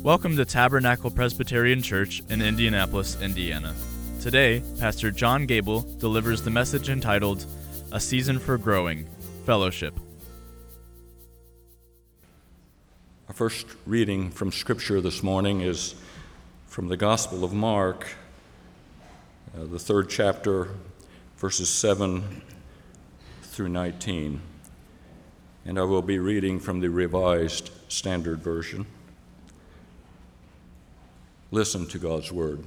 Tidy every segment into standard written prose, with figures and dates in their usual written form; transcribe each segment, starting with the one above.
Welcome to Tabernacle Presbyterian Church in Indianapolis, Indiana. Today, Pastor John Gable delivers the message entitled, A Season for Growing, Fellowship. Our first reading from Scripture this morning is from the Gospel of Mark, the third chapter, verses 7 through 19. And I will be reading from the Revised Standard Version. Listen to God's word.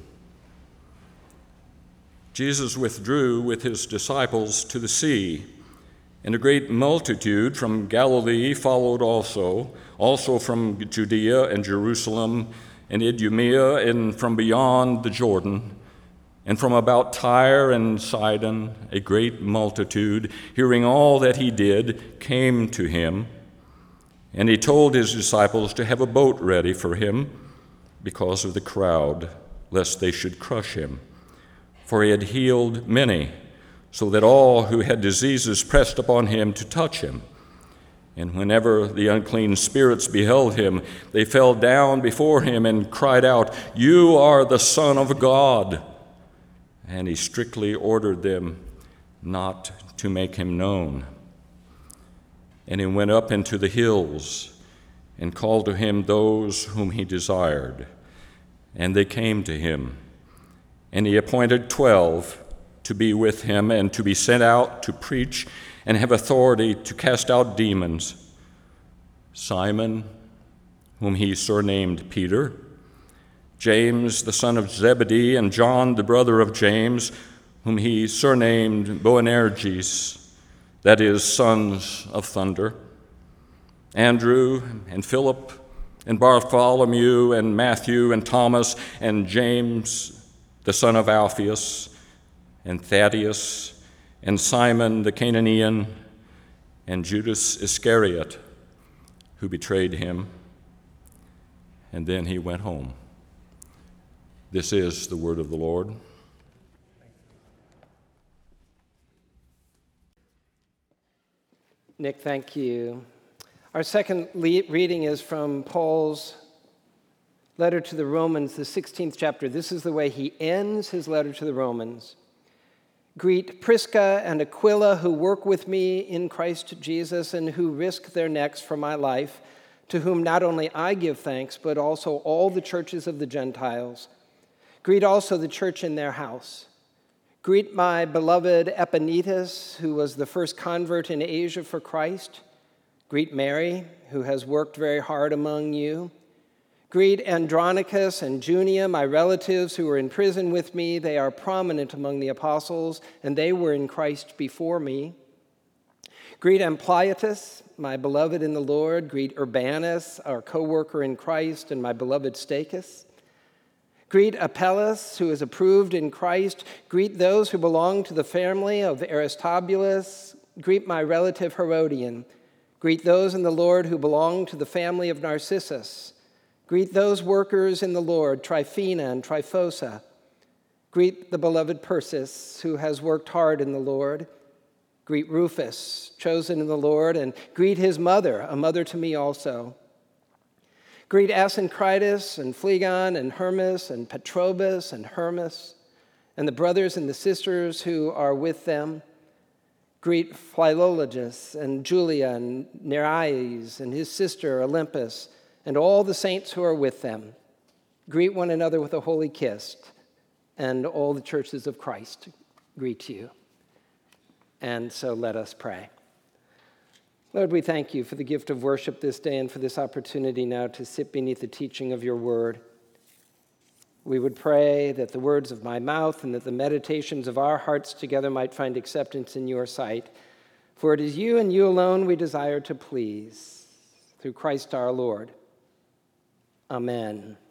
Jesus withdrew with his disciples to the sea, and a great multitude from Galilee followed also from Judea and Jerusalem and Idumea and from beyond the Jordan, and from about Tyre and Sidon, a great multitude, hearing all that he did, came to him. And he told his disciples to have a boat ready for him because of the crowd, lest they should crush him. For he had healed many, so that all who had diseases pressed upon him to touch him. And whenever the unclean spirits beheld him, they fell down before him and cried out, "You are the Son of God." And he strictly ordered them not to make him known. And he went up into the hills and called to him those whom he desired. And they came to him. And he appointed 12 to be with him and to be sent out to preach and have authority to cast out demons: Simon, whom he surnamed Peter, James the son of Zebedee, and John the brother of James, whom he surnamed Boanerges, that is, sons of thunder, Andrew and Philip and Bartholomew and Matthew and Thomas and James the son of Alphaeus and Thaddeus and Simon the Canaanian and Judas Iscariot, who betrayed him. And then he went home. This is the word of the Lord. Nick, thank you. Our second reading is from Paul's letter to the Romans, the 16th chapter. This is the way he ends his letter to the Romans. Greet Prisca and Aquila, who work with me in Christ Jesus and who risk their necks for my life, to whom not only I give thanks, but also all the churches of the Gentiles. Greet also the church in their house. Greet my beloved Epaenetus, who was the first convert in Asia for Christ. Greet Mary, who has worked very hard among you. Greet Andronicus and Junia, my relatives who were in prison with me. They are prominent among the apostles, and they were in Christ before me. Greet Ampliatus, my beloved in the Lord. Greet Urbanus, our co-worker in Christ, and my beloved Stachys. Greet Apelles, who is approved in Christ. Greet those who belong to the family of Aristobulus. Greet my relative Herodian. Greet those in the Lord who belong to the family of Narcissus. Greet those workers in the Lord, Tryphena and Tryphosa. Greet the beloved Persis, who has worked hard in the Lord. Greet Rufus, chosen in the Lord, and greet his mother, a mother to me also. Greet Asyncritus and Phlegon and Hermas and Petrobus and Hermas, and the brothers and the sisters who are with them. Greet Philologus and Julia and Nereis and his sister Olympus, and all the saints who are with them. Greet one another with a holy kiss, and all the churches of Christ greet you. And so let us pray. Lord, we thank you for the gift of worship this day and for this opportunity now to sit beneath the teaching of your word. We would pray that the words of my mouth and that the meditations of our hearts together might find acceptance in your sight. For it is you and you alone we desire to please, through Christ our Lord. Amen.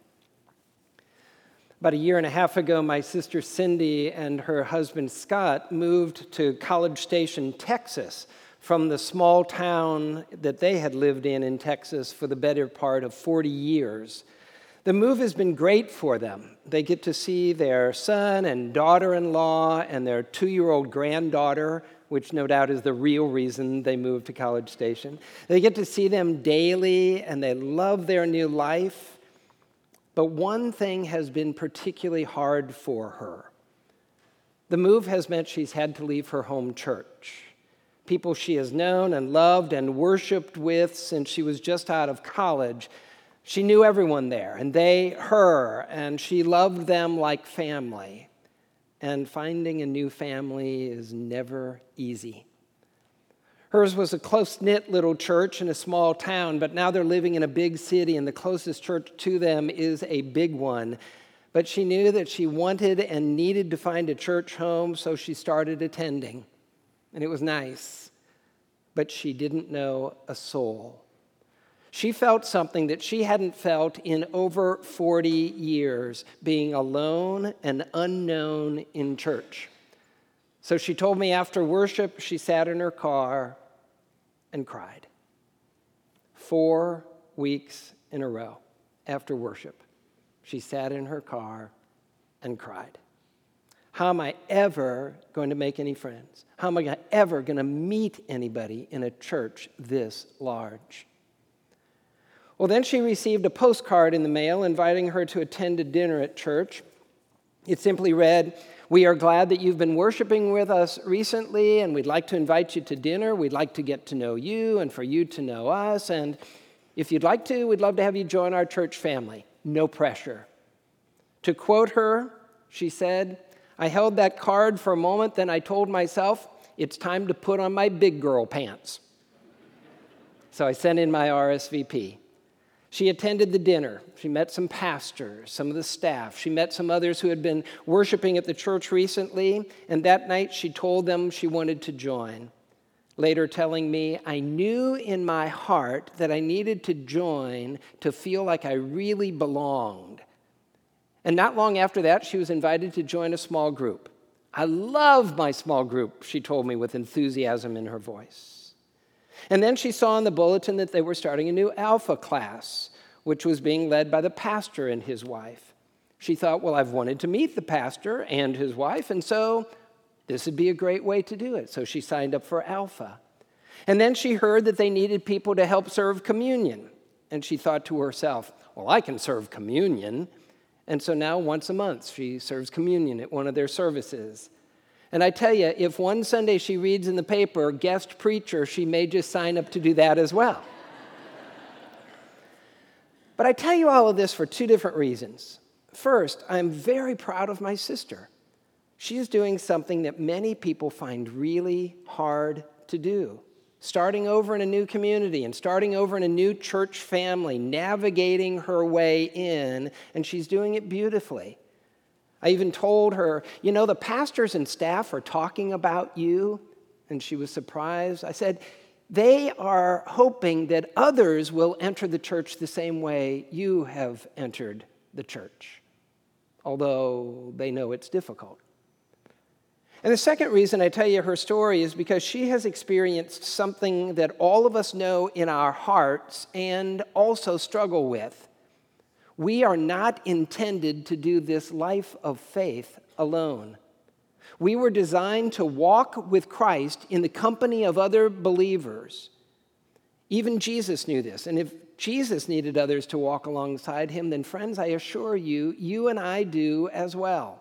About a year and a half ago, my sister Cindy and her husband Scott moved to College Station, Texas, from the small town that they had lived in Texas for the better part of 40 years. The move has been great for them. They get to see their son and daughter-in-law and their 2-year-old granddaughter, which no doubt is the real reason they moved to College Station. They get to see them daily, and they love their new life. But one thing has been particularly hard for her. The move has meant she's had to leave her home church, people she has known and loved and worshiped with since she was just out of college. She knew everyone there, and they her, and she loved them like family. And finding a new family is never easy. Hers was a close-knit little church in a small town, but now they're living in a big city, and the closest church to them is a big one. But she knew that she wanted and needed to find a church home, so she started attending. And it was nice, but she didn't know a soul. She felt something that she hadn't felt in over 40 years, being alone and unknown in church. So she told me after worship, she sat in her car and cried. 4 weeks in a row after worship, she sat in her car and cried. How am I ever going to make any friends? How am I ever going to meet anybody in a church this large? Well, then she received a postcard in the mail inviting her to attend a dinner at church. It simply read, "We are glad that you've been worshiping with us recently, and we'd like to invite you to dinner. We'd like to get to know you and for you to know us. And if you'd like to, we'd love to have you join our church family. No pressure." To quote her, she said, "I held that card for a moment, then I told myself, it's time to put on my big girl pants." So I sent in my RSVP. She attended the dinner. She met some pastors, some of the staff. She met some others who had been worshiping at the church recently, and that night she told them she wanted to join. Later telling me, "I knew in my heart that I needed to join to feel like I really belonged." And not long after that, she was invited to join a small group. "I love my small group," she told me with enthusiasm in her voice. And then she saw in the bulletin that they were starting a new Alpha class, which was being led by the pastor and his wife. She thought, well, I've wanted to meet the pastor and his wife, and so this would be a great way to do it. So she signed up for Alpha. And then she heard that they needed people to help serve communion. And she thought to herself, well, I can serve communion. And so now once a month she serves communion at one of their services. And I tell you, if one Sunday she reads in the paper, guest preacher, she may just sign up to do that as well. But I tell you all of this for 2 different reasons. First, I'm very proud of my sister. She is doing something that many people find really hard to do. Starting over in a new community and starting over in a new church family, navigating her way in, and she's doing it beautifully. I even told her, you know, the pastors and staff are talking about you. And she was surprised. I said, they are hoping that others will enter the church the same way you have entered the church, although they know it's difficult. And the second reason I tell you her story is because she has experienced something that all of us know in our hearts and also struggle with. We are not intended to do this life of faith alone. We were designed to walk with Christ in the company of other believers. Even Jesus knew this. And if Jesus needed others to walk alongside him, then friends, I assure you, you and I do as well.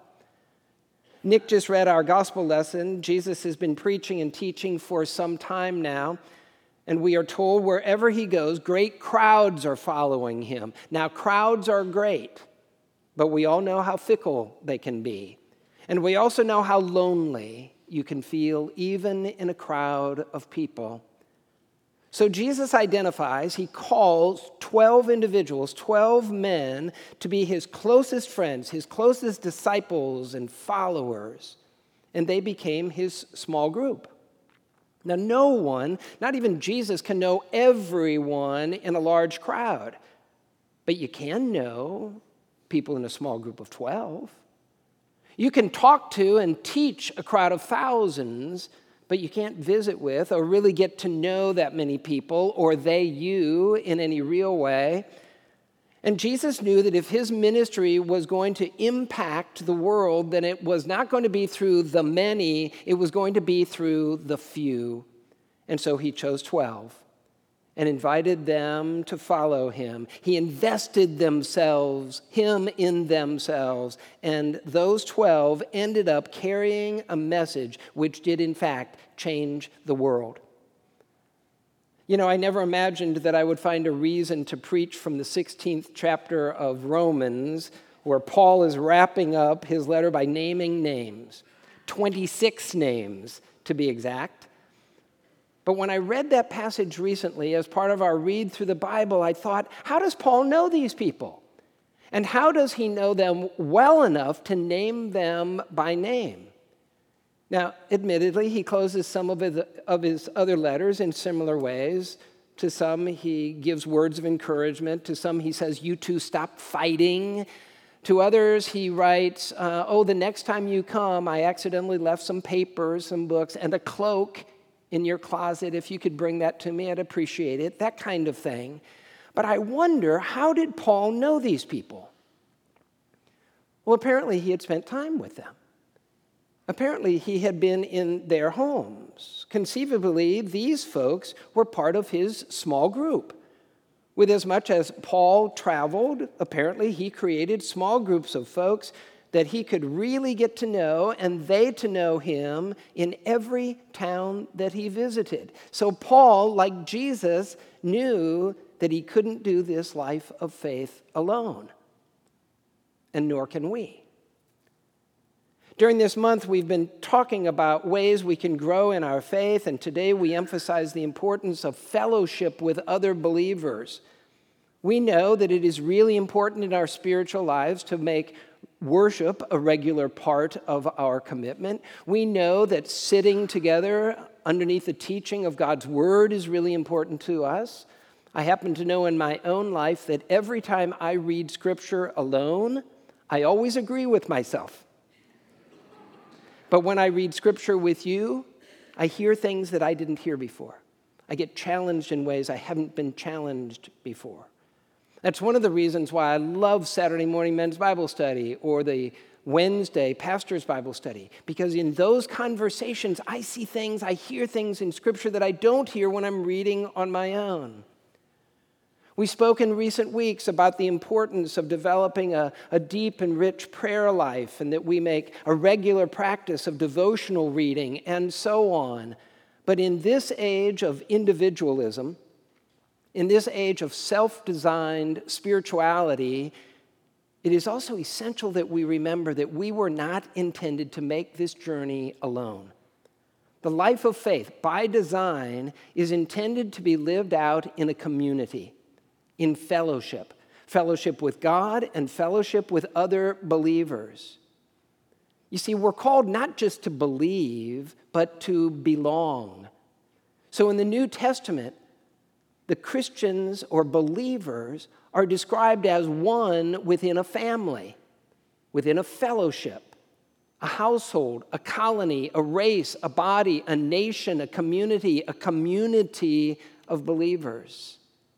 Nick just read our gospel lesson. Jesus has been preaching and teaching for some time now. And we are told wherever he goes, great crowds are following him. Now, crowds are great, but we all know how fickle they can be. And we also know how lonely you can feel even in a crowd of people. So Jesus identifies, he calls 12 individuals, 12 men, to be his closest friends, his closest disciples and followers. And they became his small group. Now, no one, not even Jesus, can know everyone in a large crowd. But you can know people in a small group of 12. You can talk to and teach a crowd of thousands, but you can't visit with or really get to know that many people or they you in any real way. And Jesus knew that if his ministry was going to impact the world, then it was not going to be through the many, it was going to be through the few. And so he chose 12. and invited them to follow him. He invested him in themselves, and those 12 ended up carrying a message which did, in fact, change the world. You know, I never imagined that I would find a reason to preach from the 16th chapter of Romans, where Paul is wrapping up his letter by naming names, 26 names to be exact. But when I read that passage recently as part of our read through the Bible, I thought, how does Paul know these people? And how does he know them well enough to name them by name? Now, admittedly, he closes some of his other letters in similar ways. To some, he gives words of encouragement. To some, he says, you two stop fighting. To others, he writes, the next time you come, I accidentally left some papers, some books, and a cloak in your closet. If you could bring that to me, I'd appreciate it. That kind of thing. But I wonder, how did Paul know these people? Well, apparently he had spent time with them. Apparently he had been in their homes. Conceivably, these folks were part of his small group. With as much as Paul traveled, apparently he created small groups of folks that he could really get to know, and they to know him in every town that he visited. So Paul, like Jesus, knew that he couldn't do this life of faith alone, and nor can we. During this month, we've been talking about ways we can grow in our faith, and today we emphasize the importance of fellowship with other believers. We know that it is really important in our spiritual lives to make worship a regular part of our commitment. We know that sitting together underneath the teaching of God's Word is really important to us. I happen to know in my own life that every time I read Scripture alone, I always agree with myself. But when I read Scripture with you, I hear things that I didn't hear before. I get challenged in ways I haven't been challenged before. That's one of the reasons why I love Saturday morning men's Bible study or the Wednesday pastor's Bible study, because in those conversations, I see things, I hear things in Scripture that I don't hear when I'm reading on my own. We spoke in recent weeks about the importance of developing a deep and rich prayer life, and that we make a regular practice of devotional reading and so on. But in this age of individualism, in this age of self-designed spirituality, it is also essential that we remember that we were not intended to make this journey alone. The life of faith, by design, is intended to be lived out in a community, in fellowship. Fellowship with God and fellowship with other believers. You see, we're called not just to believe, but to belong. So in the New Testament, the Christians or believers are described as one within a family, within a fellowship, a household, a colony, a race, a body, a nation, a community of believers.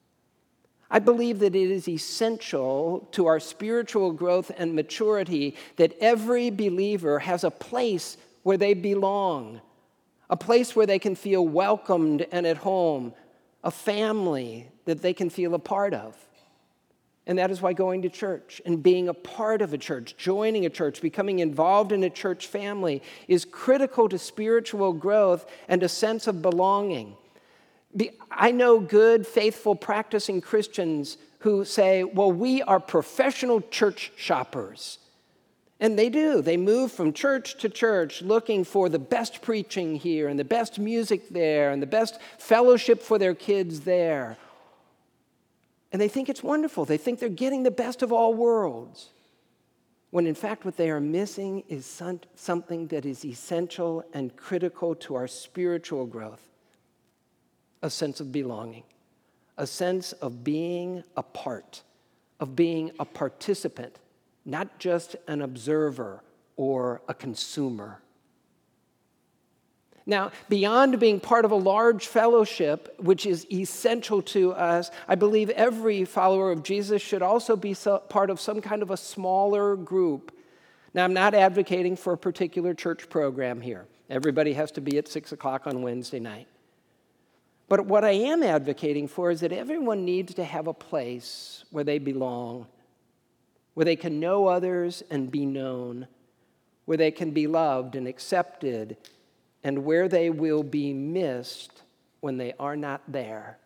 I believe that it is essential to our spiritual growth and maturity that every believer has a place where they belong, a place where they can feel welcomed and at home, a family that they can feel a part of. And that is why going to church and being a part of a church, joining a church, becoming involved in a church family is critical to spiritual growth and a sense of belonging. I know good, faithful, practicing Christians who say, well, we are professional church shoppers. And they do. They move from church to church looking for the best preaching here and the best music there and the best fellowship for their kids there. And they think it's wonderful. They think they're getting the best of all worlds. When in fact what they are missing is something that is essential and critical to our spiritual growth. A sense of belonging. A sense of being a part. Of being a participant. Not just an observer or a consumer. Now, beyond being part of a large fellowship, which is essential to us, I believe every follower of Jesus should also be part of some kind of a smaller group. Now, I'm not advocating for a particular church program here. Everybody has to be at 6 o'clock on Wednesday night. But what I am advocating for is that everyone needs to have a place where they belong, where they can know others and be known, where they can be loved and accepted, and where they will be missed when they are not there.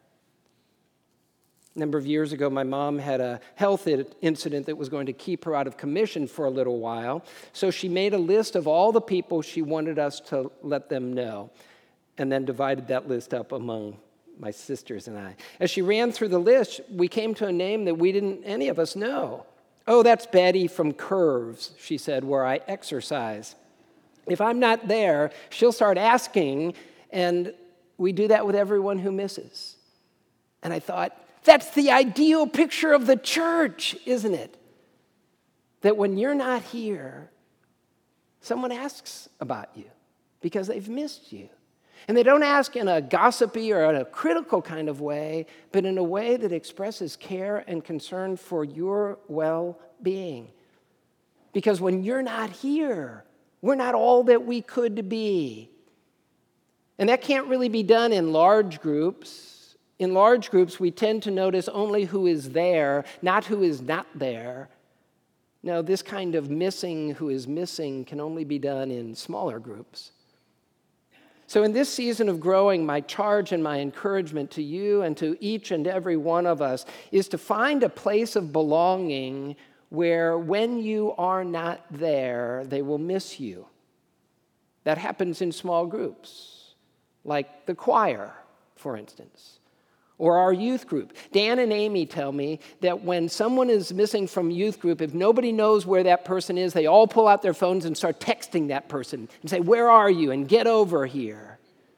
A number of years ago, my mom had a health incident that was going to keep her out of commission for a little while, so she made a list of all the people she wanted us to let them know, and then divided that list up among my sisters and I. As she ran through the list, we came to a name that any of us know. "Oh, that's Betty from Curves," she said, "where I exercise. If I'm not there, she'll start asking, and we do that with everyone who misses." And I thought, that's the ideal picture of the church, isn't it? That when you're not here, someone asks about you because they've missed you. And they don't ask in a gossipy or in a critical kind of way, but in a way that expresses care and concern for your well-being. Because when you're not here, we're not all that we could be. And that can't really be done in large groups. In large groups, we tend to notice only who is there, not who is not there. No, this kind of missing who is missing can only be done in smaller groups. So in this season of growing, my charge and my encouragement to you and to each and every one of us is to find a place of belonging where when you are not there, they will miss you. That happens in small groups, like the choir, for instance, or our youth group. Dan and Amy tell me that when someone is missing from youth group, if nobody knows where that person is, they all pull out their phones and start texting that person and say, "Where are you?" and "Get over here."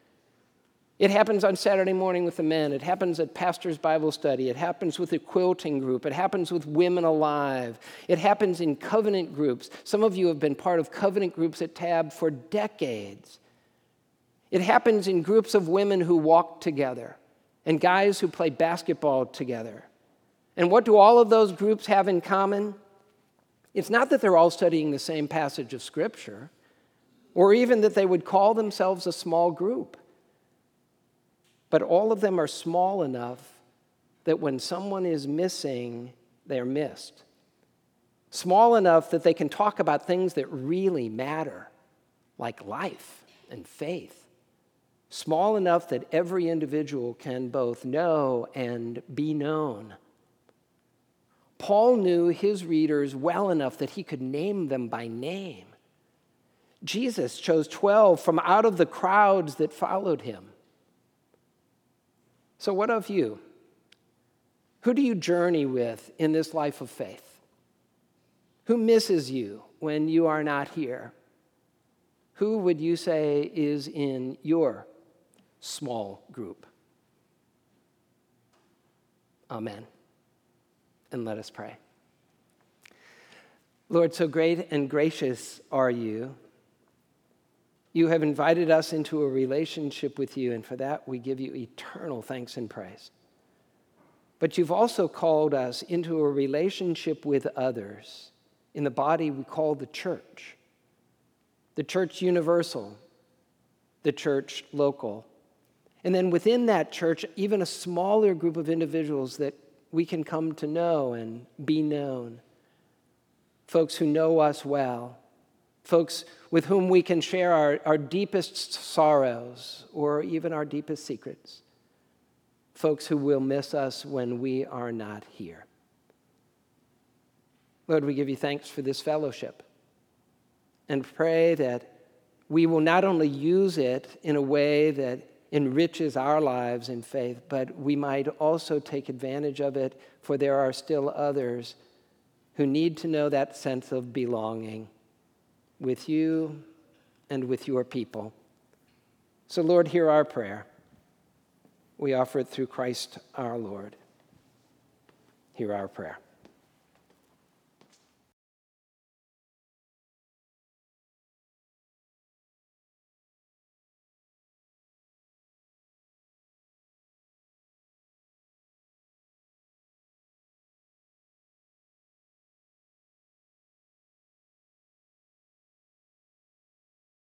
It happens on Saturday morning with the men. It happens at Pastor's Bible Study. It happens with the quilting group. It happens with Women Alive. It happens in covenant groups. Some of you have been part of covenant groups at TAB for decades. It happens in groups of women who walk together and guys who play basketball together. And what do all of those groups have in common? It's not that they're all studying the same passage of Scripture, or even that they would call themselves a small group. But all of them are small enough that when someone is missing, they're missed. Small enough that they can talk about things that really matter, like life and faith. Small enough that every individual can both know and be known. Paul knew his readers well enough that he could name them by name. Jesus chose 12 from out of the crowds that followed him. So what of you? Who do you journey with in this life of faith? Who misses you when you are not here? Who would you say is in your small group? Amen. And let us pray. Lord, so great and gracious are you. You have invited us into a relationship with you, and for that we give you eternal thanks and praise. But you've also called us into a relationship with others in the body we call the church universal, the church local. And then within that church, even a smaller group of individuals that we can come to know and be known. Folks who know us well. Folks with whom we can share our deepest sorrows or even our deepest secrets. Folks who will miss us when we are not here. Lord, we give you thanks for this fellowship and pray that we will not only use it in a way that enriches our lives in faith, but we might also take advantage of it, for there are still others who need to know that sense of belonging with you and with your people. So, Lord, hear our prayer. We offer it through Christ our Lord. Hear our prayer.